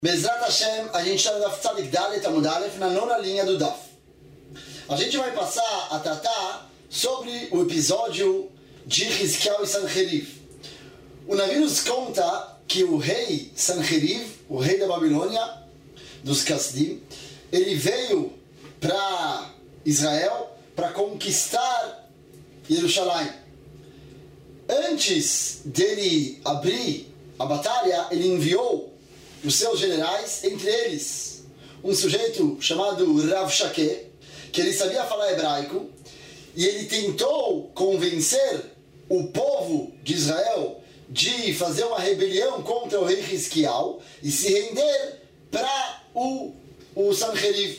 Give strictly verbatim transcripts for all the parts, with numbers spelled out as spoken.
Bezrat Hashem, a gente está no Daf Tzadik Dalet Amud Aleph, na nona linha do Daf. A gente vai passar a tratar sobre o episódio de Hizkiyahu e Sancheriv. O Navi nos conta que o rei Sancheriv, o rei da Babilônia, dos Kasdim, ele veio para Israel para conquistar Jerusalém. Antes dele abrir a batalha, ele enviou os seus generais, entre eles um sujeito chamado Rav Shakeh, que ele sabia falar hebraico, e ele tentou convencer o povo de Israel de fazer uma rebelião contra o rei Hizkiyahu e se render para o, o Sancheriv.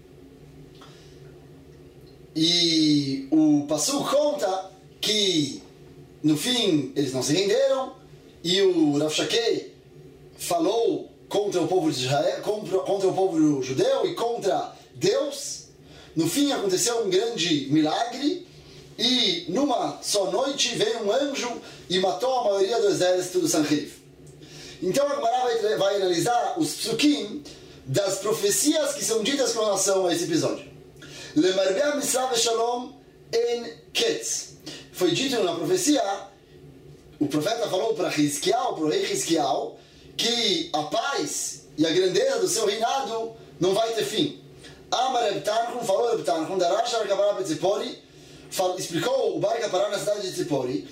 E o Pasuk conta que no fim eles não se renderam, e o Rav Shakeh falou contra o povo de Israel, contra, contra o povo judeu e contra Deus. No fim aconteceu um grande milagre, e numa só noite veio um anjo e matou a maioria do exército do Sancheriv. Então a Gemara vai, vai analisar os psukim das profecias que são ditas com relação a esse episódio. Lemarbeh misra veshalom en ketz. Foi dito na profecia, o profeta falou para Hizkiyahu, para o rei Hizkiyahu, que a paz e a grandeza do seu reinado não vai ter fim. Amar Reb Tanchum, falou Reb Tanchum, Darash Arkabará Betzipori, explicou o Bar Kapará na cidade de Tzipori,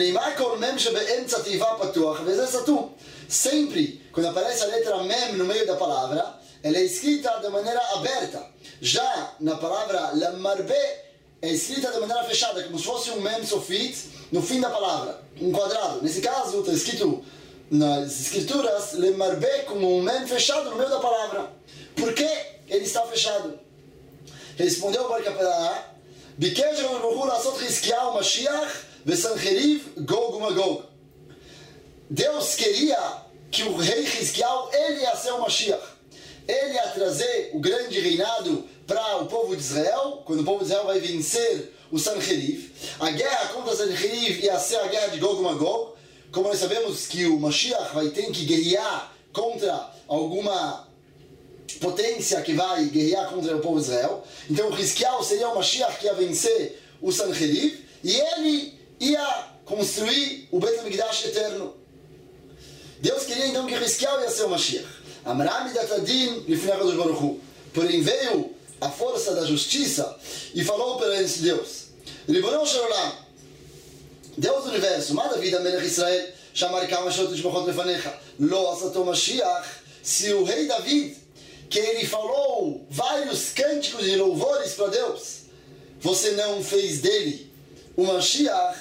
sempre, quando aparece a letra Mem no meio da palavra, ela é escrita de maneira aberta. Já na palavra Lemarbeh, é escrita de maneira fechada, como se fosse um Mem Sofit no fim da palavra, um quadrado. Nesse caso, está escrito nas escrituras Lemarbeh como um Mem fechado no meio da palavra. Por que ele está fechado? Respondeu o Bar Kapará, Bikesh HaKadosh Lasot Hizkiyahu Mashiach Vesancheriv Gog Magog. Deus queria que o rei Hizkiyahu, ele ia ser o Mashiach. Ele ia trazer o grande reinado para o povo de Israel, quando o povo de Israel vai vencer o Sancheriv. A guerra contra o Sancheriv ia ser a guerra de Gog Magog. Como nós sabemos que o Mashiach vai ter que guerrear contra alguma potência que vai guerrear contra o povo de Israel. Então o Hizkiyahu seria o Mashiach que ia vencer o Sancheriv, e ele ia construir o Beit HaMikdash eterno. Deus queria então que o Hizkiyahu ia ser o Mashiach. Amra midat hadin lifnei HaKadosh Baruch Hu. Porém veio a força da justiça e falou perante Deus, Ribono shel olam, Deus do universo, ma David Melech Israel, shamar kama shot mishpachot lefanecha, lo asato Mashiach. Se o rei David, que ele falou vários cânticos de louvores para Deus, você não fez dele o Mashiach,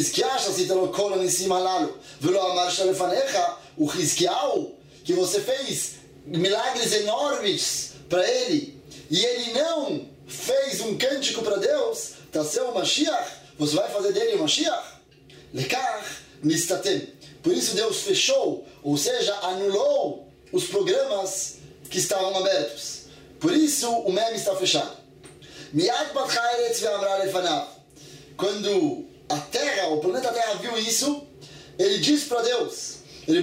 o Hizkiyahu, que você fez milagres enormes para ele, e ele não fez um cântico para Deus, tá seu o Mashiach, você vai fazer dele o Mashiach? Lekach nistatem. Por isso Deus fechou, ou seja, anulou os programas que estavam abertos. Por isso o meme está fechado. Quando a Terra, o planeta Terra viu isso, ele disse para Deus,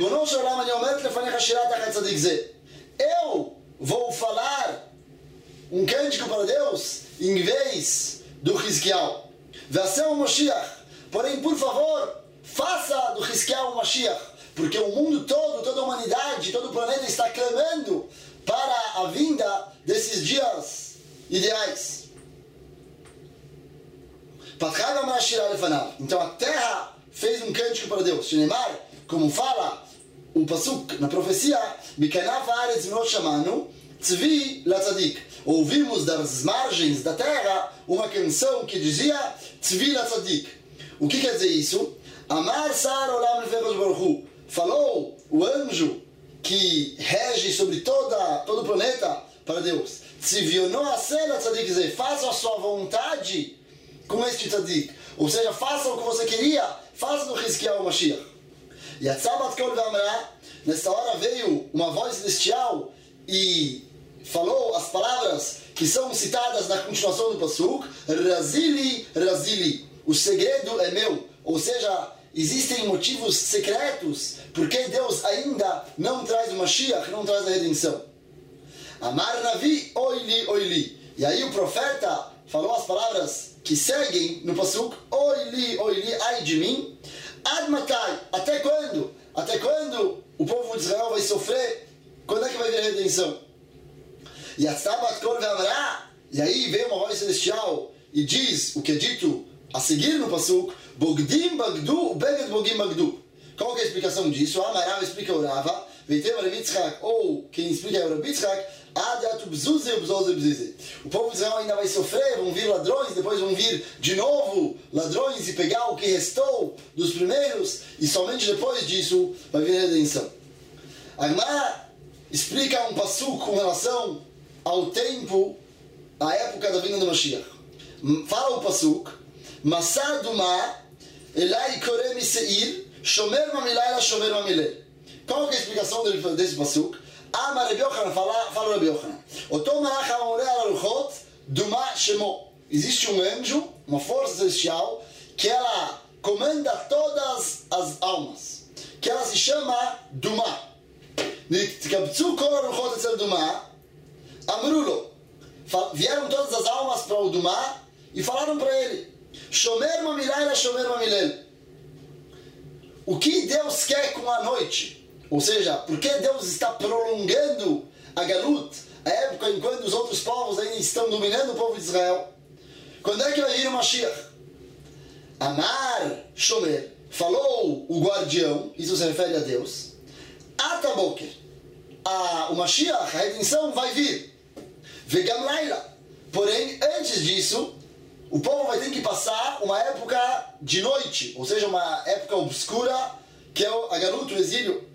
eu vou falar um cântico para Deus em vez do Hizkiyahu. Porém, por favor, faça do Hizkiyahu um Mashiach, porque o mundo todo, toda a humanidade, todo o planeta está clamando para a vinda desses dias ideais. Então a terra fez um cântico para Deus. Shinemar, como fala o Pasuk na profecia, ouvimos das margens da terra uma canção que dizia Tzvi Latzadik. O que quer dizer isso? Amar Sar Olam Lefnei Baruch Hu. Falou o anjo que rege sobre toda, todo o planeta para Deus, faça a sua vontade com este tzadik, ou seja, faça o que você queria, faça do Hizkiyahu Mashiach. E a Tzabat Kol V'amra, nesta hora veio uma voz celestial e falou as palavras que são citadas na continuação do Pasuk, Razili, Razili, o segredo é meu, ou seja, existem motivos secretos porque Deus ainda não traz o Mashiach, não traz a redenção. Amar Navi, oili, oili. E aí o profeta falou as palavras que seguem no pasuk, oili, oili, ai de mim, ad matai, até quando? Até quando o povo de Israel vai sofrer? Quando é que vai vir a redenção? E e aí vem uma voz celestial e diz o que é dito a seguir no pasuk, Bogdim Bagdu, Beged Bogdim Bagdu. Qual que é a explicação disso? A Amarav explica o Rava, Veitem Rav Yitzchak, ou quem explica é o Rav Yitzchak, o povo de Israel ainda vai sofrer, vão vir ladrões, depois vão vir de novo ladrões e pegar o que restou dos primeiros, e somente depois disso vai vir a redenção. Agmará explica um passuco com relação ao tempo, à época da vinda do Mashiach. Fala o passuco, Masar Duma, Elai Korem Seir, Shomer Mamilayla, Shomer Mamilel. Qual é a explicação desse passuco? Amar Rabi Yochanan, fala, fala Rabi Yochanan. Otom Malach HaMoreh Al Aruchot, Duma Shemo. Existe um anjo, uma força celestial, que ela comanda todas as almas, que ela se chama Duma. Nitkabtzu Kol Aruchot Etzel Duma, Amrulo. Vieram todas as almas para o Duma e falaram para ele, Shomer Mamilayla, Shomer Mamilel. O que Deus quer com a noite? Ou seja, por que Deus está prolongando a Galut, a época enquanto os outros povos ainda estão dominando o povo de Israel? Quando é que vai vir o Mashiach? Amar Shomer, falou o guardião, isso se refere a Deus, Ataboker, a, o Mashiach, a redenção vai vir. Vegam Laila, porém, antes disso, o povo vai ter que passar uma época de noite, ou seja, uma época obscura, que é a Galut, o exílio.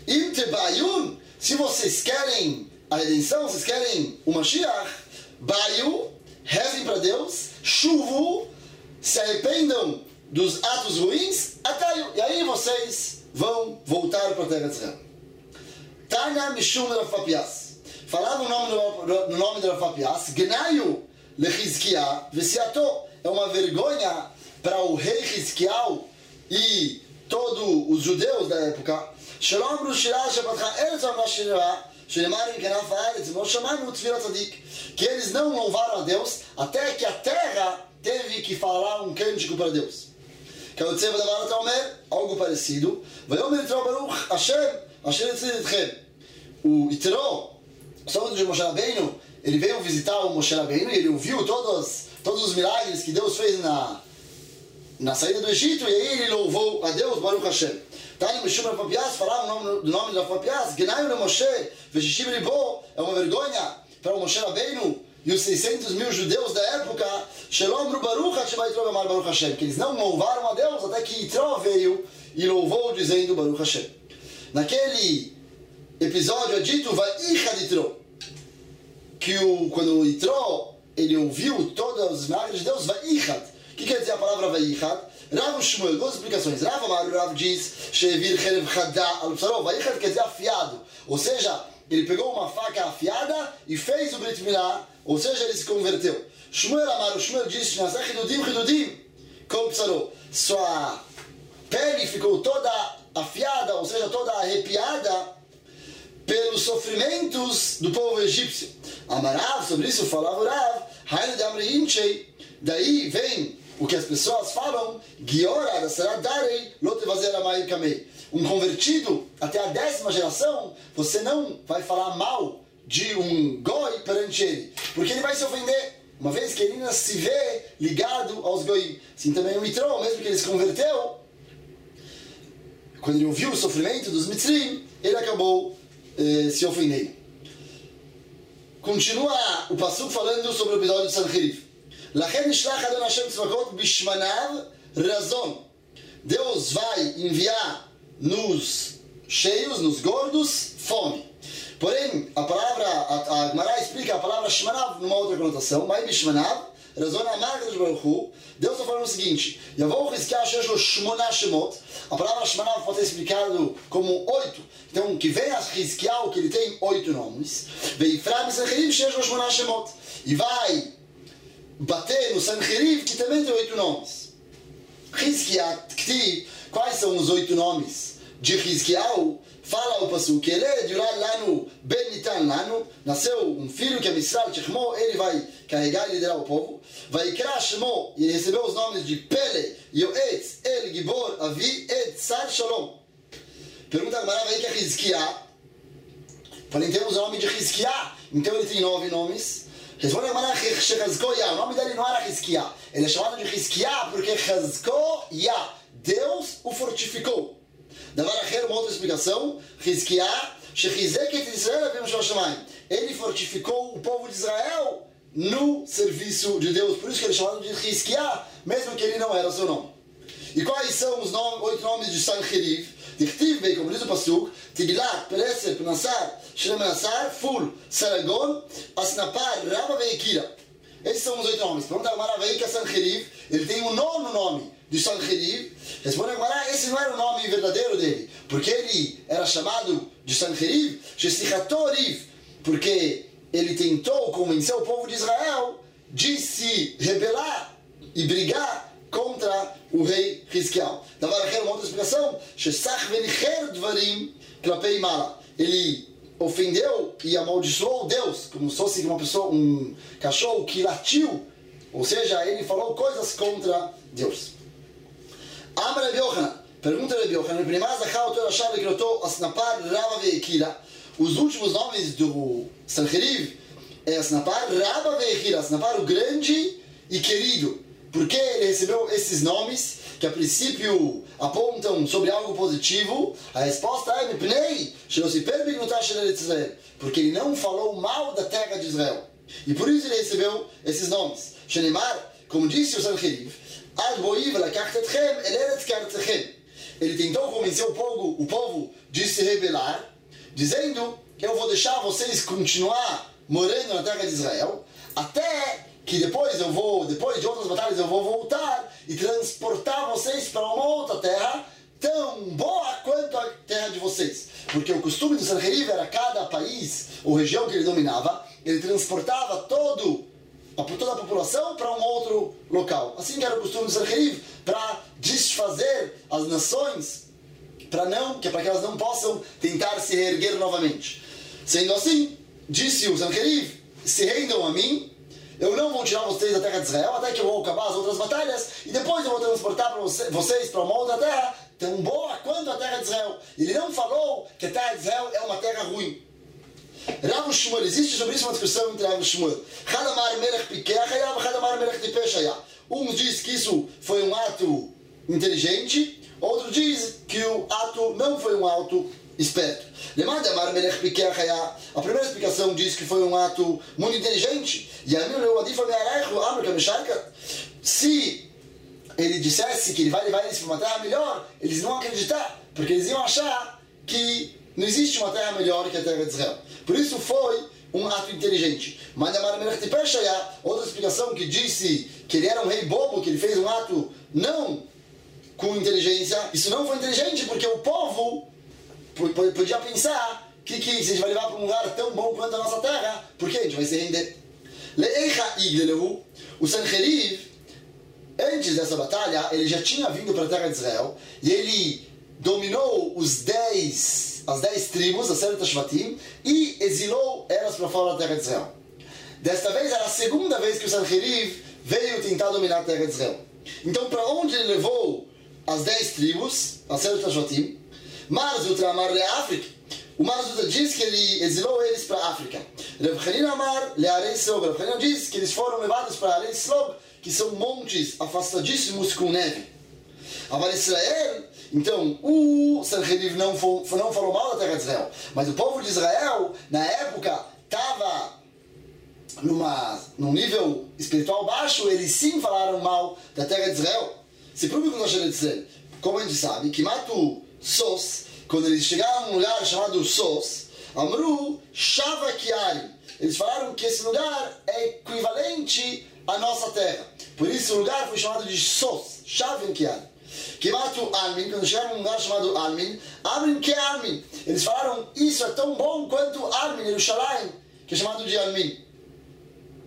Se vocês querem a redenção, vocês querem o Mashiach, Bayu, rezem para Deus, Chuvu, se arrependam dos atos ruins, Atayu, e aí vocês vão voltar para a terra de Israel. Tana Mishum Rav Papias. Falava o nome no nome de Rav Papias, Gnayu Lechizkiah Vesiato. É uma vergonha para o rei Hizkiah e todos os judeus da época. שלא אמרו שירה שפתחה ארץ אמרה שירה שנאמר אם כנף הארץ לא שמענו תפילה צדיק, que eles não louvaram a Deus até que a terra teve que falar um cântico para Deus. כיוצא בדבר אתה אומר, algo parecido, ויאמר יתרו ברוך השם אשר הציל אתכם. O Yitro, só de Moshe Rabbeinu, ele veio visitar o Moshe Rabbeinu e ele ouviu todos, todos os milagres que Deus fez na, na saída do Egito, e aí ele louvou a Deus, Baruch Hashem. Tani Mishum Rav Papias, falava o nome, do nome de Rav Papias, Gnayu le Moshe, Veshishim Libo, é uma vergonha para o Moshe Rabbeinu e os seiscentos mil judeus da época, Shalom Ru Baruch Hashem Yitro Gamar Baruch Hashem, que eles não louvaram a Deus até que Yitro veio e louvou dizendo Baruch Hashem. Naquele episódio é dito, Vaichad Yitro, que o, quando o Yitro, ele ouviu todos os milagres de Deus, Vaichad. O que quer dizer a palavra Vaichad? Rav Shmuel, duas explicações. Rav Amar, o Rav diz, Shevir Cherev Chadá al Psarov, Vaichad quer dizer afiado, ou seja, ele pegou uma faca afiada e fez o Brit Milá, ou seja, ele se converteu. Shmuel Amar, o Shmuel disse, Naseh Hidudim Hidudim Kol Psarov, sua pele ficou toda afiada, ou seja, toda arrepiada pelos sofrimentos do povo egípcio. Amarav, sobre isso falava o Rav, Hainu de Amri Inchei, daí vem o que as pessoas falam, Giora da Saradarei, Lotevazer Amai Kamei. Um convertido até a décima geração, você não vai falar mal de um goi perante ele, porque ele vai se ofender, uma vez que ele ainda se vê ligado aos goi. Assim também o Yitro, mesmo que ele se converteu, quando ele ouviu o sofrimento dos Mitzrim, ele acabou eh, se ofendendo. Continua o Passuco falando sobre o episódio de Sancheriv. לכן נשלח אדון השם צבאות בשמניו רזון. Deus vai enviar nos cheios, nos gordos, fome. Porém, a palavra, a, a Gemara explica a palavra shmanav numa outra conotação. Mai bishmanav, razão amar de Baruch Hu. Deus está falando o seguinte: Yavou Hizkiah shesh lo shmona shemot. A palavra shmanav pode ser explicado como oito. Então, que vem a Hizkiah, que ele tem oito nomes. Veifram Sancheriv shesh lo shmona shemot. E vai bater no Sancheriv, que também tem oito nomes. Hizkiah, Ktiv, Quais são os oito nomes de Hizkiyahu? Fala o Pasuk, ele é de Lanu, Ben Nitan Lanu, nasceu um filho que é Misral Chechmo, ele vai carregar e liderar o povo. Vai Ikra Shemo, e ele recebeu os nomes de Pele, Yoetz, El, Gibor, Avi, Ed, Sar, Shalom. Pergunta agora, vai que é Hizkiah. Falei, temos o nome de Hizkiah, então ele tem nove nomes. Responde agora, Chazkoyah, o nome dele não era Hizkiah, ele é chamado de Hizkiah porque Chazkoyah, Deus o fortificou. Davar Acher, uma outra explicação, Hizkiah, Shechizek et Israel, ele fortificou o povo de Israel no serviço de Deus, por isso que ele é chamado de Hizkiah, mesmo que ele não era o seu nome. E quais são os nome, oito nomes de Sancheriv? Dichtiv, bem, como diz o Pasuk, Tiglat, Pereser, Penassar, Shlemenassar, Ful, Saragon, Asnapar, Raba, Veikira. Esses são os oito nomes. Pergunta agora, Veika Sancheriv, ele tem um nono nome de Sancheriv. Responde agora, esse não era o nome verdadeiro dele, porque ele era chamado de Sancheriv, Shesichatoriv, porque ele tentou convencer o povo de Israel de se rebelar e brigar contra o rei Hizkiyahu. Davar Acher, uma outra explicação, Shesach venicher dvarim klapei mala. Ele ofendeu e amaldiçoou Deus, como se fosse uma pessoa, um cachorro que latiu, ou seja, ele falou coisas contra Deus. Amar Rabi Yochanan, pergunta Rabi Yochanan, os últimos nomes do Sancheriv é Asnapar, Raba Veikira, Asnapar o grande e querido. Por que ele recebeu esses nomes, que a princípio apontam sobre algo positivo? A resposta é Mipnei, porque ele não falou mal da terra de Israel. E por isso ele recebeu esses nomes. Shenemar, como disse o Sancheriv, ele tentou convencer o povo, o povo de se rebelar, dizendo que eu vou deixar vocês continuar morando na terra de Israel, até que depois eu vou, depois de outras batalhas eu vou voltar e transportar vocês para uma outra terra tão boa quanto a terra de vocês. Porque o costume do Sancheriv era cada país ou região que ele dominava, ele transportava todo, toda a população para um outro local. Assim que era o costume do Sancheriv, para desfazer as nações, para não, que é para que elas não possam tentar se reerguer novamente. Sendo assim, disse o Sancheriv, se rendam a mim, eu não vou tirar vocês da terra de Israel até que eu vou acabar as outras batalhas e depois eu vou transportar para vocês para uma outra terra tão boa quanto a terra de Israel. Ele não falou que a terra de Israel é uma terra ruim. Rav Shmuel, existe sobre isso uma discussão entre Rav Shmuel. Um diz que isso foi um ato inteligente, outro diz que o ato não foi um ato esperto. A primeira explicação diz que foi um ato muito inteligente. Se ele dissesse que ele vai levar eles para uma terra melhor, eles não iam acreditar, porque eles iam achar que não existe uma terra melhor que a terra de Israel. Por isso foi um ato inteligente. Outra explicação que disse que ele era um rei bobo, que ele fez um ato não com inteligência. Isso não foi inteligente porque o povo podia pensar que, que se a gente vai levar para um lugar tão bom quanto a nossa terra, por que a gente vai se render? O Sancheriv, antes dessa batalha, ele já tinha vindo para a terra de Israel e ele dominou os dez, as dez tribos, as Seret Shvatim, e exilou elas para fora da terra de Israel. Desta vez era a segunda vez que o Sancheriv veio tentar dominar a terra de Israel. Então, para onde ele levou as dez tribos, as Seret Shvatim? Marzutra Amar le África. O Marzutra diz que ele exilou eles para a África. Rav Chanina Amar le Arei Slog. Rav Chanina diz que eles foram levados para Arei Slog, que são montes afastadíssimos com neve. Avar Israel, então, o Sancheriv não, não falou mal da terra de Israel. Mas o povo de Israel, na época, estava numa, num nível espiritual baixo, eles sim falaram mal da terra de Israel. Se prove com o Israel. Como a gente sabe, que Matu Sos, quando eles chegaram a um lugar chamado Sos, Amru Shava Kiari, eles falaram que esse lugar é equivalente à nossa terra. Por isso o lugar foi chamado de Sos, Shava Kiari. Kimatu Almin, quando chegaram a um lugar chamado Almin, Almin que Almin, eles falaram, isso é tão bom quanto Almin, Yerushalayim, que é chamado de Almin.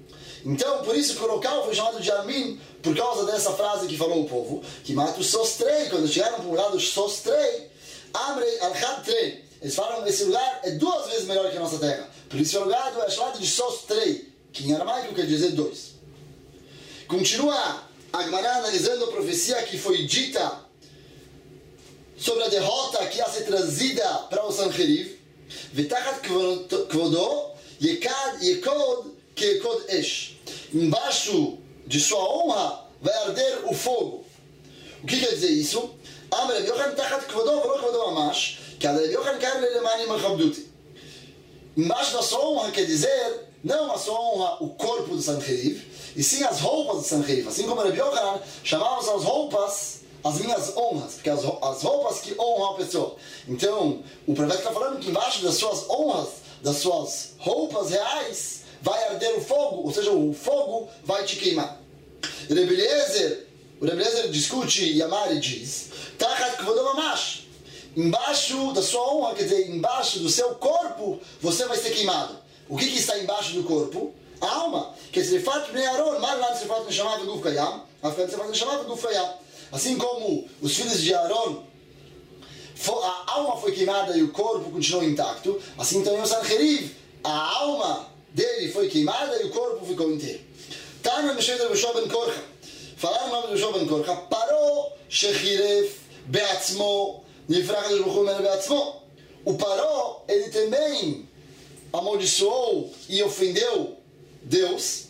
Então, por isso que o local foi chamado de Armin, por causa dessa frase que falou o povo, que mata sostrei, quando chegaram para o lugar do sostrei, Amrei al-Had Trei. Eles falam que esse lugar é duas vezes melhor que a nossa terra. Por isso o lugar é chamado de sostrei, que em aramaico quer dizer dois. Continua a Gemara analisando a profecia que foi dita sobre a derrota que ia ser trazida para o Sancheriv. Vetachat kvodo yekad yekod kekod esh. Embaixo de sua honra vai arder o fogo. O que quer dizer isso? Amar Rabbi Yochanan tachat kvodo v'lo kvodo mamash, que a Rabbi Yochanan quer lemani machabduti. Embaixo da sua honra quer dizer não a sua honra o corpo do Sancheriv, e sim as roupas do Sancheriv. Assim como Rabbi Yochanan chamava as roupas as minhas honras, porque as, as roupas que honram a pessoa. Então, o profeta está falando que embaixo das suas honras, das suas roupas reais, vai arder o fogo, ou seja, o fogo vai te queimar. Rebbe Eliezer, o Rebbe Eliezer discute e Yamar e diz, Tachat kvodo mamash, embaixo da sua honra, quer dizer, embaixo do seu corpo, você vai ser queimado. O que, que está embaixo do corpo? A alma. Que se refat bnei Aaron, mar lan se refat neshama v'guf kayam, afkan se refat neshama v'guf kayam. Assim como os filhos de Aaron, a alma foi queimada e o corpo continuou intacto, assim também o Sancheriv, a alma dele foi queimada e o corpo ficou inteiro. Tana Meshvet Rabbi Yoshua ben Korcha, falaram o nome de Yoshua ben Korcha, Paró shechiref beatzmo, nifrach Akadosh Baruch Hu mimeno beatzmo. O Paró, ele também amaldiçoou e ofendeu Deus,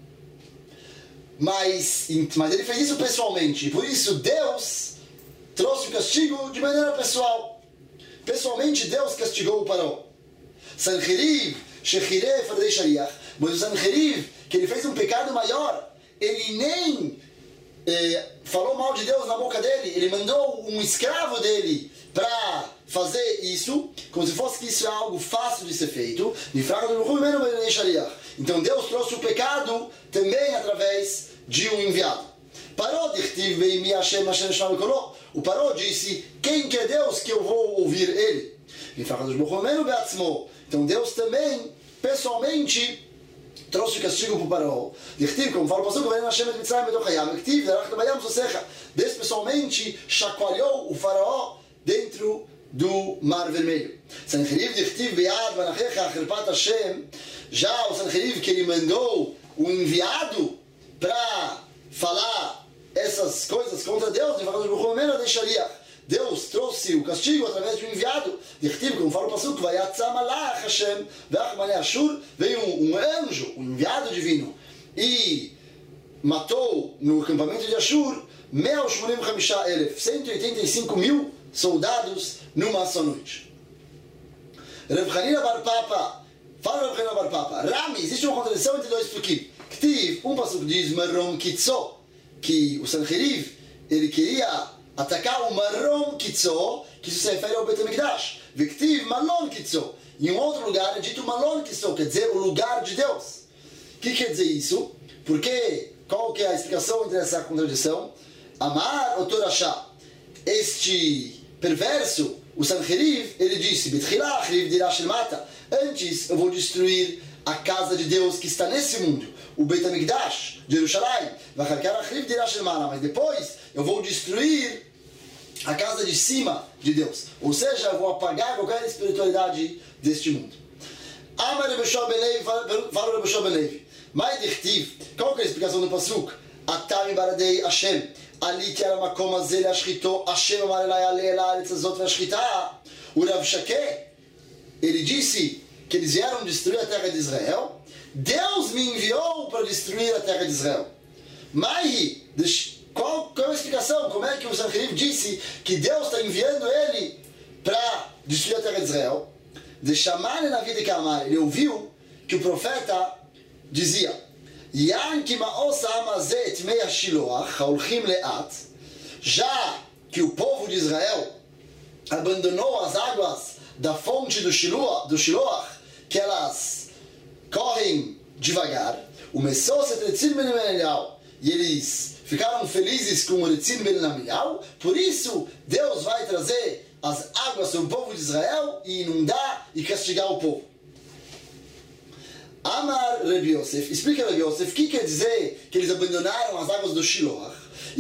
Mas, mas ele fez isso pessoalmente. E por isso Deus trouxe o castigo de maneira pessoal. Pessoalmente Deus castigou o Paró. Sancheriv, Shechiref, Ardei Shariach. Mas o Sancheriv, que ele fez um pecado maior, ele nem eh, falou mal de Deus na boca dele. Ele mandou um escravo dele para fazer isso, como se fosse que isso é algo fácil de ser feito. Então Deus trouxe o pecado também através de um enviado. Paró, o Paró disse, quem que é Deus que eu vou ouvir ele? Então Deus também, pessoalmente, trouxe o castigo para o Paró. Como fala o pastor, Deus pessoalmente chacoalhou o Faraó dentro do Mar Vermelho. Sancheriv dichtiv be'ad vanachecha chirpat Hashem. Já o Sancheriv que ele mandou o enviado para falar essas coisas contra Deus, Deus trouxe o castigo através de um enviado. Dichtiv, como fala o pasuk, vayatzam malach Hashem ve'achmanei Ashur, veio um anjo, um enviado divino, e matou no acampamento de Ashur cento e oitenta e cinco mil soldados numa só noite. Rav Hanina bar Papa, fala Rav Hanina bar Papa, Rami, existe uma contradição entre dois pequim. Ktiv, um passuco diz Marom Kitzo, que o Sancheriv, ele queria atacar o Marom Kitzo, que isso se refere ao Bet HaMikdash. Viktiv Malon Kitzo. Em um outro lugar é dito Malon Kitzo, quer dizer o lugar de Deus. O que quer dizer isso? Porque, qual que é a explicação entre essa contradição? Amar o Torashá, este perverso, o Sancheriv, ele disse, antes eu vou destruir a casa de Deus que está nesse mundo, o Beit HaMikdash de Jerusalém, mas depois eu vou destruir a casa de cima de Deus, ou seja, eu vou apagar qualquer espiritualidade deste mundo. Amar Rabbi Yoshua ben Levi, fala Rabbi Yoshua ben Levi, mas dichtiv, qual que é a explicação do pasuk? Atami baradei Hashem, עליתי על המקום הזה להשחיתו, השם אמר אליי עלה אל הארץ הזאת והשחיתה. O Rav Shakeh, ele disse que eles vieram destruir a terra de Israel. Deus me enviou para destruir a terra de Israel. Mas qual, qual é a explicação? Como é que o Sancheriv disse que Deus está enviando ele para destruir a terra de Israel? De chamar na vida que amar, ele ouviu que o profeta dizia, já que o povo de Israel abandonou as águas da fonte do Shiloah, do Shiloah, que elas correm devagar, e eles ficaram felizes com o Retzin Ben Amiel, por isso Deus vai trazer as águas sobre o povo de Israel e inundar e castigar o povo. Amar Rabbi Yosef, explica Rabbi Yosef, o que quer dizer que eles abandonaram as águas do Shiloach?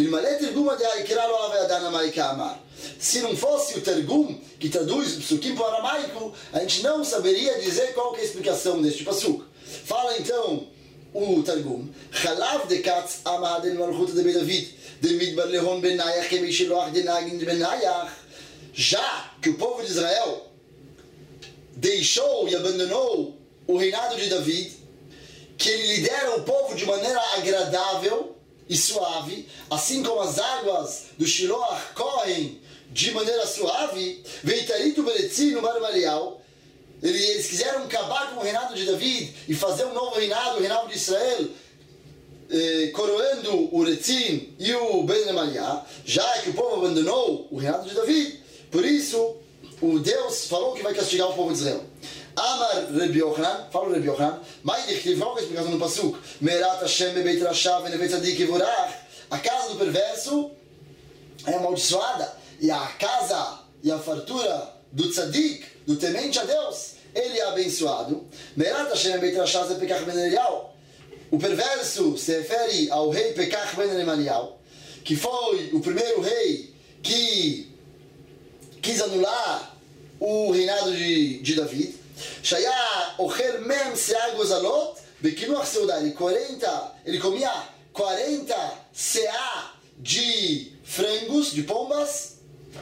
Se não fosse o Targum que traduz o psukim para o aramaico, a gente não saberia dizer qual que é a explicação deste pasuk. Fala então o Targum, Chalav de Katz Amad el Malchut de David, de Midbar Lehon ben Nayach, que Mishiloach de Nagin ben Nayach. Já que o povo de Israel deixou e abandonou o reinado de David, que ele lidera o povo de maneira agradável e suave, assim como as águas do Shiloach correm de maneira suave, Veitarito Beretzino Marmalial, eles quiseram acabar com o reinado de David e fazer um novo reinado, o reinado de Israel, eh, coroando o Retzin e o Ben Remaliah, já que o povo abandonou o reinado de David, por isso o Deus falou que vai castigar o povo de Israel. Amar Rabbi Yochanan, fala Rabbi Yochanan, mas ele falou que a explicação no pasuk, Merat Hashem bebeit rashav venevet tzadik evorach, a casa do perverso é amaldiçoada, e a casa e a fartura do tzadik, do temente a Deus, ele é abençoado. Merat Hashem bebeit rashav ze pekach ben Eliyahu, o perverso se refere ao rei Pekach ben Remaliah, que foi o primeiro rei que quis anular o reinado de, de David. Shaya ochel mem seah gozalot bekinuach seudah. Ele quarenta, ele comia quarenta seah de frangos, de pombas,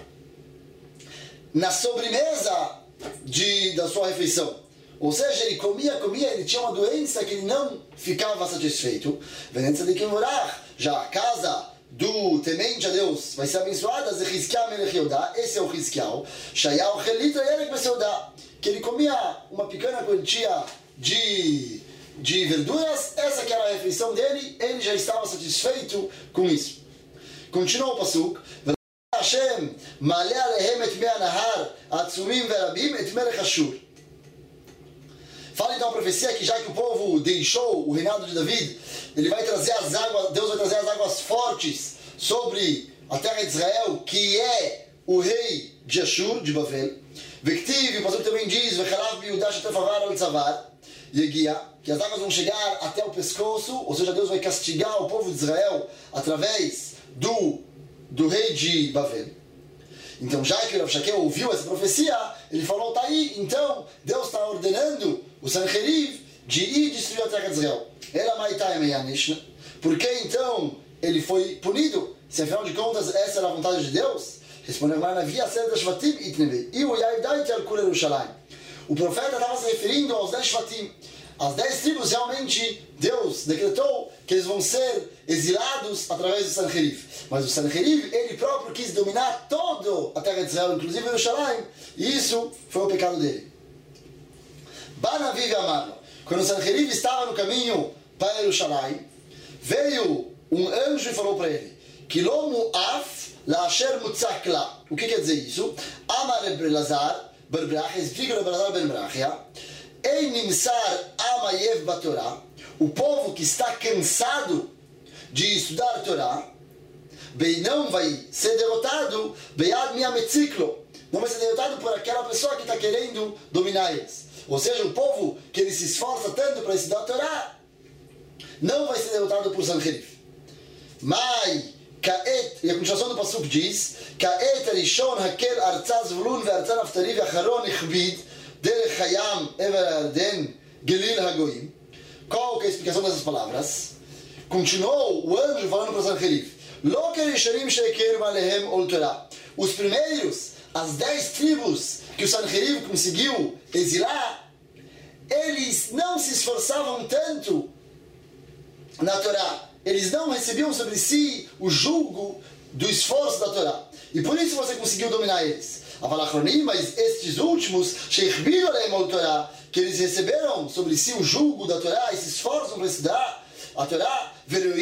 na sobremesa de, da sua refeição. Ou seja, ele comia, comia, ele tinha uma doença que ele não ficava satisfeito. Venenza de Kimvorach, já a casa do temente a Deus vai ser abençoada. Zechizkiah melech Yehudá, esse é o Hizkiah. Shaya ochel litra yerek beseudah, que ele comia uma pequena quantia de, de verduras, essa que era a refeição dele, ele já estava satisfeito com isso. Continua o pasuk, Hashem maleh alehem et mei hanahar atzumim verabim et melech Ashur. Fala então a profecia que já que o povo deixou o reinado de David, ele vai trazer as águas, Deus vai trazer as águas fortes sobre a terra de Israel, que é o rei de Ashur, de Bavel. Vektiv, o pastor também diz, Vechalav biudah shetefavar al tzavar, Yegia, que as águas vão chegar até o pescoço, ou seja, Deus vai castigar o povo de Israel através do, do rei de Bavel. Então, já que o Rav Shaker ouviu essa profecia, ele falou, tá aí, então, Deus está ordenando o Sancheriv de ir destruir a terra de Israel. Ela maitai meyanish. Por que então ele foi punido? Se afinal de contas essa era a vontade de Deus? Respondeu Manavi, Aseret Shvatim itnevei. E o Yaivdai Telkul Yerushalayim. O profeta estava se referindo aos dez Shvatim. As dez tribos, realmente, Deus decretou que eles vão ser exilados através do Sancheriv. Mas o Sancheriv, ele próprio quis dominar toda a terra de Israel, inclusive Yerushalayim, e isso foi o pecado dele. Banavi Amaro, quando o Sancheriv estava no caminho para Yerushalayim, veio um anjo e falou para ele, Kilomu af la asher mutzakla. O que quer dizer isso? Amar Elazar, Berbrachia, explica o Elazar ben Brachia, Ei nimsar amayev batorá, o povo que está cansado de estudar a Torá, bem não vai ser derrotado, beyad miametziklo, não vai ser derrotado por aquela pessoa que está querendo dominar eles. Ou seja, o povo que ele se esforça tanto para estudar a Torá, não vai ser derrotado por Sancheriv. Mas, Kaet, e a continuação do pasuk diz, Kaet arishon hakel arza zvulun ve arza naftali ve acharon ichbid, Derech Hayam Ever Arden Gelil Hagoim. Qual que é a explicação dessas palavras? Continuou o anjo falando para Sancheriv, Lo kerisharim sheikeru alehem ol Torah. Os primeiros, as dez tribos que o Sancheriv conseguiu exilar, eles não se esforçavam tanto na Torá. Eles não recebiam sobre si o julgo do esforço da Torá. E por isso você conseguiu dominar eles. Mas estes últimos, que eles receberam sobre si o julgo da Torá e se esforçam para estudar a Torá,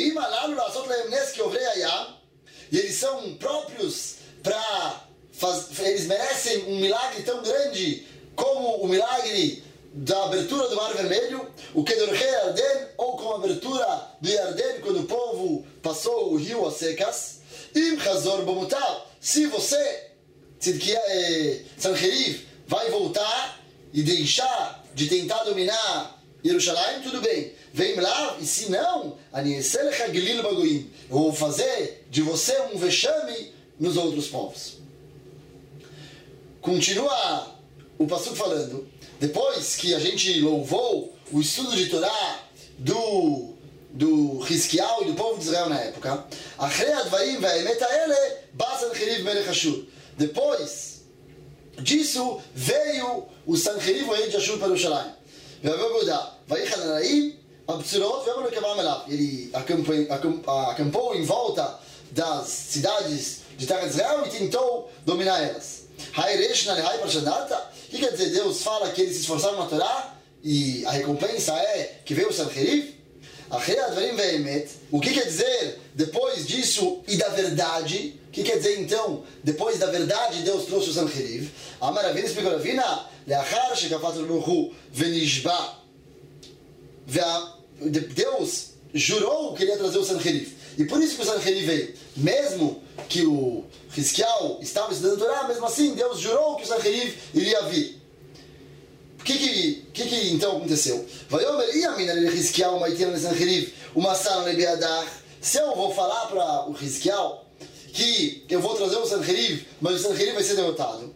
e eles são próprios para fazer, eles merecem um milagre tão grande como o milagre da abertura do Mar Vermelho, o Kedorchei Yarden, ou como a abertura do Yarden quando o povo passou o rio a secas. Im Chazor Bomutar, se você Sancheriv vai voltar e deixar de tentar dominar Jerusalém, tudo bem. Vem lá, e se não, eu vou fazer de você um vexame nos outros povos. Continua o passuco falando, depois que a gente louvou o estudo de Torá do, do Hizkiyahu e do povo de Israel na época, depois disso veio o Sancheriv, o rei de Ashur, para Jerusalém. Ele acampou em volta das cidades de terra de Israel e tentou dominar elas. O que quer dizer? Deus fala que eles se esforçaram na Torá e a recompensa é que veio o Sancheriv? O que quer dizer depois disso e da verdade? O que quer dizer então, depois da verdade, Deus trouxe o Sancheriv? Amar Ravina explicou Ravina, Leachar shekafat Baruch venishba. Deus jurou que ele ia trazer o Sancheriv. E por isso que o Sancheriv veio. Mesmo que o Hizkiyahu estava estudando Torá, mesmo assim Deus jurou que o Sancheriv iria vir. O que que, que que então aconteceu? Se eu vou falar para o Hizkiyahu que eu vou trazer o Sancheriv, mas o Sancheriv vai ser derrotado,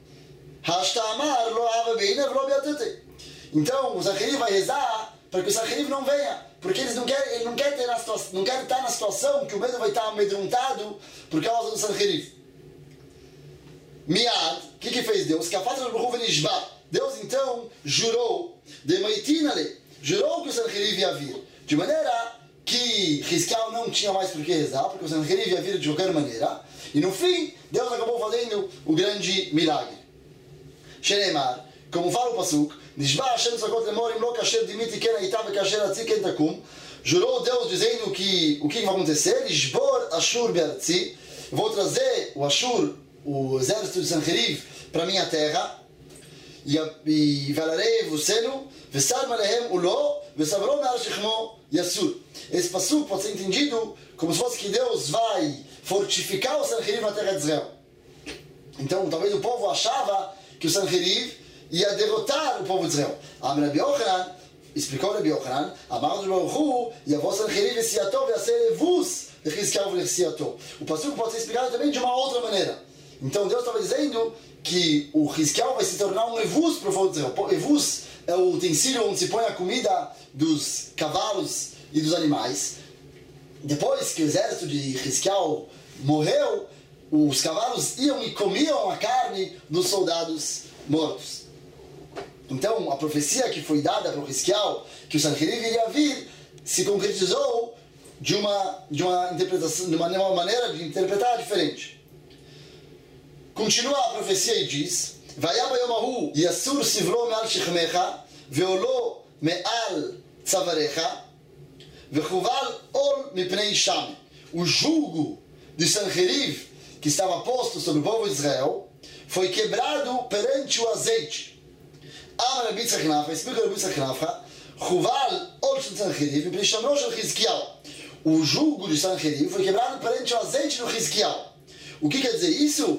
então o Sancheriv vai rezar para que o Sancheriv não venha, porque eles não querem, ele não quer ter na situação, não quer estar na situação que o medo vai estar amedrontado por causa do Sancheriv. Miad, o que que fez Deus? Deus então jurou, jurou que o Sancheriv ia vir, de maneira que Hizkiyahu não tinha mais por que rezar, porque o Sancheriv ia vir de qualquer maneira, e no fim, Deus acabou fazendo o grande milagre. Shenemar, como fala o Pasuk, jurou Deus dizendo que o que vai acontecer? Vou trazer o Ashur, o exército de Sancheriv, para minha terra, e valarei voceno, vesar malehem ulo, vesavrom nar shechmo yasur. Esse passuco pode ser entendido como se fosse que Deus vai fortificar o Sancheriv na terra de Israel. Então, talvez o povo achava que o Sancheriv ia derrotar o povo de Israel. Am Rabbi Yochanan, explicou Rabbi Yochanan, Amar do Baruch Hu, Yavó Sancheriv Esiato Ve'aseh Levus Lechizkiyahu Ve'Esiato. O passuco pode ser explicado também de uma outra maneira. Então, Deus estava dizendo que o Hizkiyahu vai se tornar um Evus para o povo de Israel. Evus é o utensílio onde se põe a comida dos cavalos e dos animais. Depois que o exército de Hizkiyahu morreu, os cavalos iam e comiam a carne dos soldados mortos. Então, a profecia que foi dada para o Hizkiyahu, que o Sancheriv iria vir, se concretizou de uma, de uma interpretação, de uma, uma maneira de interpretar diferente. Continua a profecia e diz: Vayaba yomahu yasur sivro me'al shechmecha ve'olo me'al tzavarecha ve'chuval ol mipnei sham. O jugo de Sancheriv que estava posto sobre o povo de Israel foi quebrado perante o azeite. Amar Rabbi Yitzchak Nafra, explica Rabbi Yitzchak Nafra, chuval ol shel Sancheriv mipnei shamro shel Hizkiyahu. O jugo de Sancheriv foi quebrado perante o azeite do Hizkiyahu. O que quer dizer isso?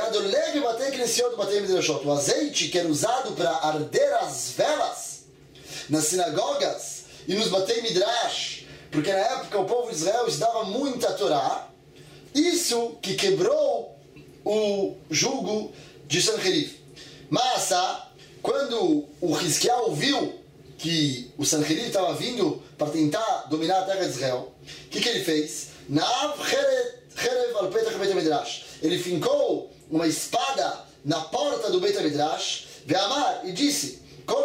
O azeite que era usado para arder as velas nas sinagogas e nos Batei Midrash, porque na época o povo de Israel estudava muita Torá, isso que quebrou o jugo de Sancheriv. Mas, quando o Hizkiyahu viu que o Sancheriv estava vindo para tentar dominar a terra de Israel, o que, que ele fez? Na'av cheret ele fincou uma espada na porta do Beit HaMidrash, e disse: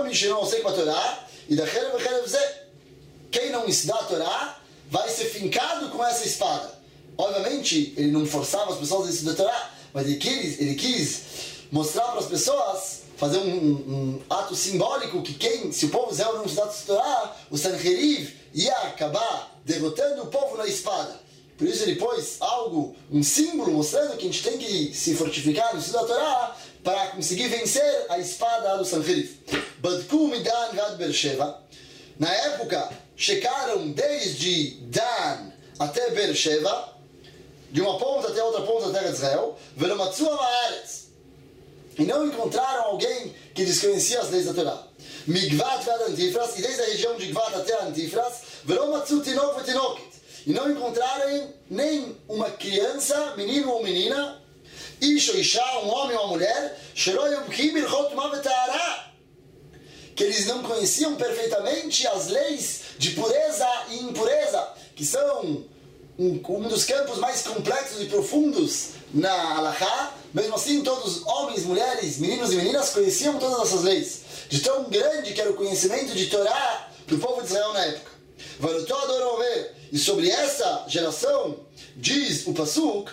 quem não estudar a Torá vai ser fincado com essa espada. Obviamente, ele não forçava as pessoas a estudar a Torá, mas ele quis, ele quis mostrar para as pessoas, fazer um, um, um ato simbólico que quem, se o povo de Israel não estudasse a Torá, o Sancheriv ia acabar derrotando o povo na espada. Por isso ele pôs algo, um símbolo, mostrando que a gente tem que se fortificar no estudo da Torá para conseguir vencer a espada do Sancheriv. Badku midan vad Beersheva. Na época, checaram desde Dan até Beersheva, de uma ponta até outra ponta da terra de Israel, velomatzu ha'aretz. E não encontraram alguém que desconhecia as leis da Torá. Migvat ועד Antifras, e desde a região de Gvat até Antifras, ולא מצאו תינוק ותינוקת, e não encontrarem nem uma criança, menino ou menina, איש או אישה, um homem ou uma mulher, שלא יבקיאים הלכות טומאה וטהרה, que eles não conheciam perfeitamente as leis de pureza e impureza, que são um, um dos campos mais complexos e profundos na Halachá. Mesmo assim, todos, homens, mulheres, meninos e meninas, conheciam todas essas leis, de tão grande que era o conhecimento de Torá do povo de Israel na época. E sobre essa geração, diz o Pasuk,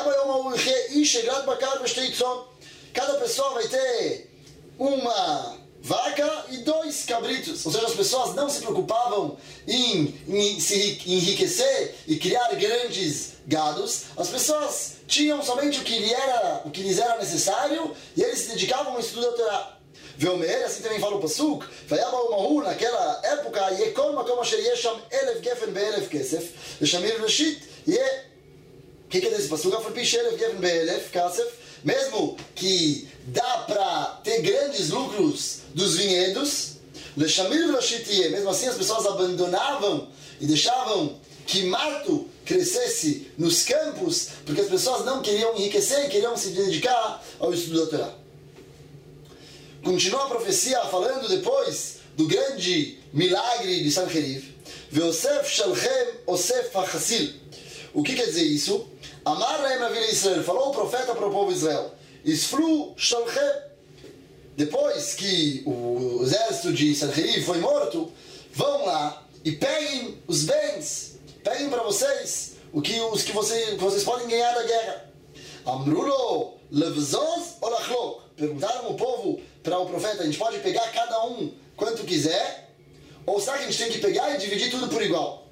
cada pessoa vai ter uma vaca e dois cabritos. Ou seja, as pessoas não se preocupavam em, em se enriquecer e criar grandes gados. As pessoas tinham somente o que, lhe era, o que lhes era necessário e eles se dedicavam ao estudo da Torá. Veomer, assim também fala o Pasuk, naquela época, Yekol Makom Asher Yesham Elef Gefen Be'elef Kesef, Leshamir Reshit, e o que é desse Pasuk? Afarpish Elef Gefen Be'elef Kesef, mesmo que dá para ter grandes lucros dos vinhedos, Leshamir Reshit, mesmo assim as pessoas abandonavam e deixavam que mato crescesse nos campos, porque as pessoas não queriam enriquecer e queriam se dedicar ao estudo da Torá. Continua a profecia falando depois do grande milagre de Sancheriv. Veosef shalchem osef hachassil. O que quer dizer isso? Amar lahem Navi Israel. Falou o profeta para o povo de Israel. Isfru shalchem. Depois que o exército de Sancheriv foi morto, vão lá e peguem os bens. Peguem para vocês o que, os que vocês, vocês podem ganhar da guerra. Amrulo levzoz ou lachlok. Perguntaram o povo para o profeta, a gente pode pegar cada um quanto quiser, ou será que a gente tem que pegar e dividir tudo por igual?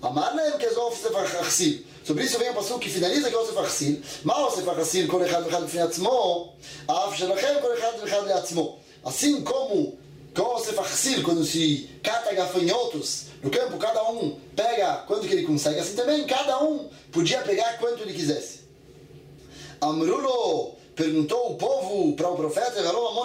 Sobre isso vem o passuco que finaliza que é o Osef HaChassil. Ma Osef HaChassil kol echad v'echad b'fnei atzmo, af shelachem kol echad v'echad le'atzmo. Assim como com o Osef HaChassil, quando se cata gafanhotos no campo, cada um pega quanto que ele consegue, assim também cada um podia pegar quanto ele quisesse. Amrulo, perguntou o povo para o profeta,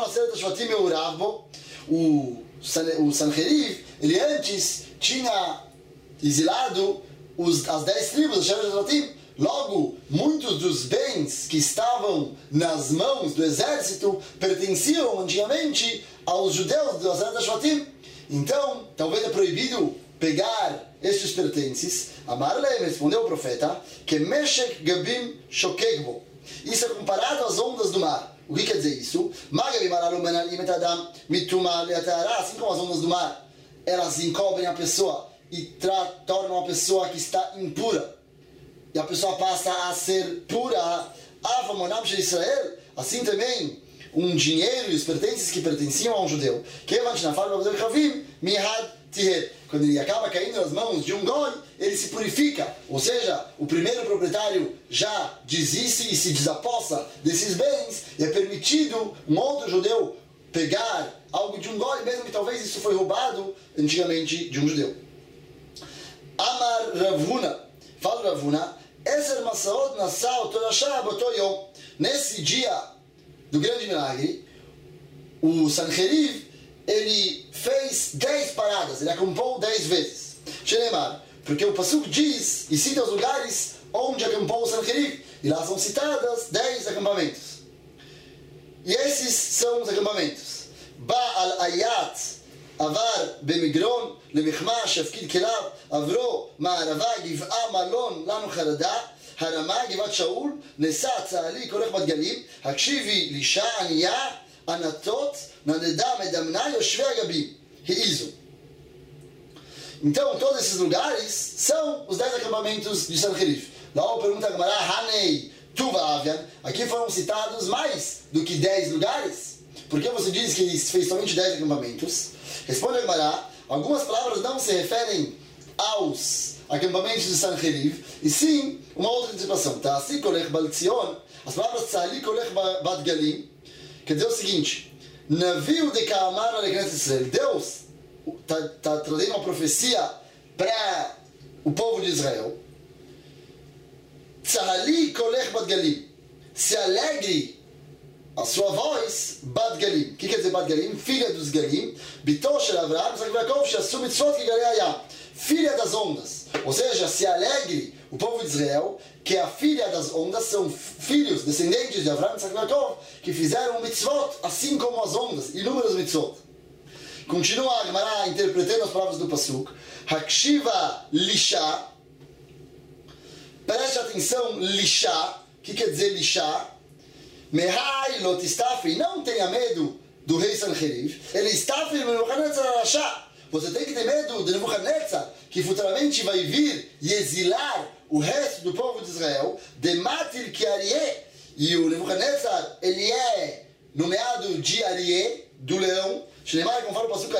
o, o Sancheriv, ele antes tinha exilado os, as dez tribos, logo, muitos dos bens que estavam nas mãos do exército pertenciam antigamente aos judeus do Aseret Shvatim. Então, talvez é proibido pegar estes pertences. Amarle, respondeu o profeta, que Meshek Gabim Shokegbo. Isso é comparado às ondas do mar. O que quer dizer isso? Assim como as ondas do mar, elas encobrem a pessoa e tornam a pessoa que está impura, e a pessoa passa a ser pura. Israel, assim também um dinheiro e os pertences que pertenciam a um judeu, quando ele acaba caindo nas mãos de um goi, ele se purifica, ou seja, o primeiro proprietário já desiste e se desapossa desses bens, e é permitido um outro judeu pegar algo de um goi, mesmo que talvez isso foi roubado antigamente de um judeu. Amar Ravuna, fala Ravuna, Eser Masaot Nassau Torashah Botoyom. Nesse dia do grande milagre, o Sancheriv, ele fez dez paradas, ele acampou dez vezes. Shenemar, porque o Pasuk diz e cita os lugares onde acampou o Sancheriv, e lá são citadas dez acampamentos. E esses são os acampamentos. Ba'al Ayat Avar Bemigron Lemichma Shafkid Kelav Avro Ma'arava Giv'a Malon Lanu Charada Harama Givat Shaul Nesa Tzahali Kolech Bat Galim Hakshivi Lisha Aniya Anatot Nanedá Medamna Yoshve Agabim Reizo. Então, todos esses lugares são os dez acampamentos de Sancheriv. Lá pergunta a Gemara, Hanei Tuva Avian, aqui foram citados mais do que dez lugares. Por que você diz que ele fez somente dez acampamentos? Responde a Gemara, algumas palavras não se referem aos acampamentos de Sancheriv, e sim uma outra antecipação. Ta'asi Kolech Baltzion, as palavras Tzali Kolech Bat Galim, quer dizer o seguinte: Navio de Ka'amar Alegrante Israel. Deus está tá trazendo uma profecia para o povo de Israel. Tzali Kolech Bat Galim, se alegre a sua voz, Bat Galim. O que quer dizer Bat Galim? Filha dos Galim. Bitó shel Avraham, Yitzhak ve'Yaakov, she'asu mitzvot ki galei hayam. Filha das ondas. Ou seja, se alegre o povo de Israel, que a filha das ondas são filhos, descendentes de Avraham, Yitzhak ve'Yaakov, que fizeram mitzvot, assim como as ondas, inúmeras mitzvot. Continua a Gemara interpretando as palavras do Pasuk. Hakshiva lisha. Preste atenção, lisha. O que quer dizer lisha? Mehai lot istafi. Não tenha medo do rei Sancheriv. Ele istafi Nebuchadnezzar arashá. Você tem que ter medo de Nebuchadnezzar, que futuramente vai vir e exilar o resto do povo de Israel. De Matir que Arié. E o Nebuchadnezzar, ele é nomeado de Arié, do leão. Shneimar, como fala o Pasuk,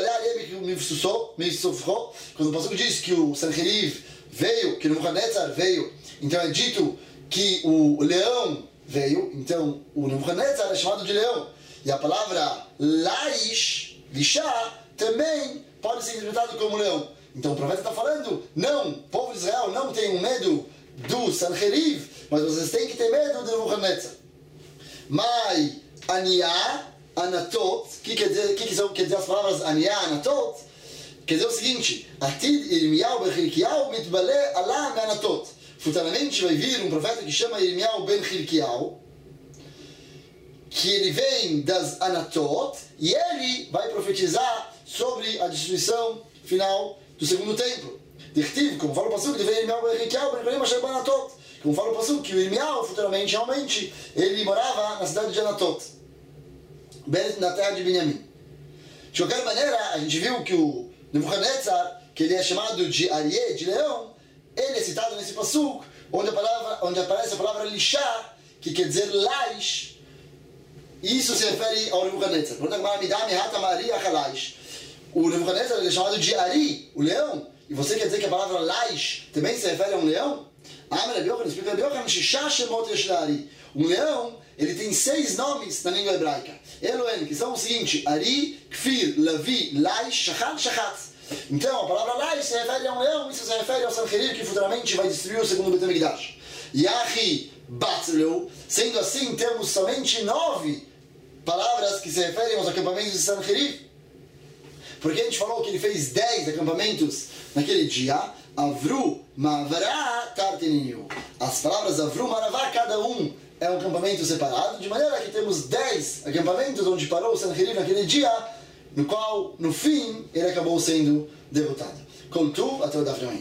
quando o Pasuk diz que o Sancheriv veio, que o Nebuchadnezzar veio, então é dito que o leão veio, então o Nebuchadnezzar é chamado de leão. E a palavra laish, lishá, também pode ser interpretado como leão. Então o profeta está falando, não, povo de Israel, não tenham medo do Sancheriv, mas vocês têm que ter medo do Nebuchadnezzar. Mai aniá, anatot, o que quer dizer, que quer dizer as palavras aniá, anatot? Quer dizer o seguinte, Atid Irmiyahu ben Chilkiyahu mitbale alá me anatot. Futuramente vai vir um profeta que chama Irmiyahu ben Chilkiyahu, que ele vem das Anatot, e ele vai profetizar sobre a destruição final do segundo templo. Dirtiv, como fala o Pasuk, ele vem Irmiyahu ben Chilkiyahu ben Cholim asher b'Anatot. Como fala o Pasuk, que o Irmiyahu, futuramente, realmente, ele morava na cidade de Anatot, na terra de Benjamim. De qualquer maneira, a gente viu que o Nebuchadnezzar, que ele é chamado de Arié, de leão, ele é citado nesse Pasuk, onde, a palavra, onde aparece a palavra lishá, que quer dizer laish. Isso se refere ao Nebuchadnezzar. O Nebuchadnezzar ele é chamado de Ari, o leão. E você quer dizer que a palavra laish também se refere a um leão? Um leão, ele tem seis nomes na língua hebraica. Elohen, que são o seguinte: Ari, Kfir, Lavi, Laish, Shachat, Shachat. Então, a palavra Laish se refere a um leão, isso se refere ao Sancheriv, que futuramente vai destruir o segundo Beit HaMikdash. Yahi, Batleu, sendo assim, temos somente nove palavras que se referem aos acampamentos de Sancheriv. Porque a gente falou que ele fez dez acampamentos naquele dia. Avru, Mavará, Tarteninu. As palavras Avru, Maravá, cada um é um acampamento separado, de maneira que temos dez acampamentos onde parou o Sancheriv naquele dia, no qual, no fim, ele acabou sendo derrotado. Contu, até o Daf de amanhã.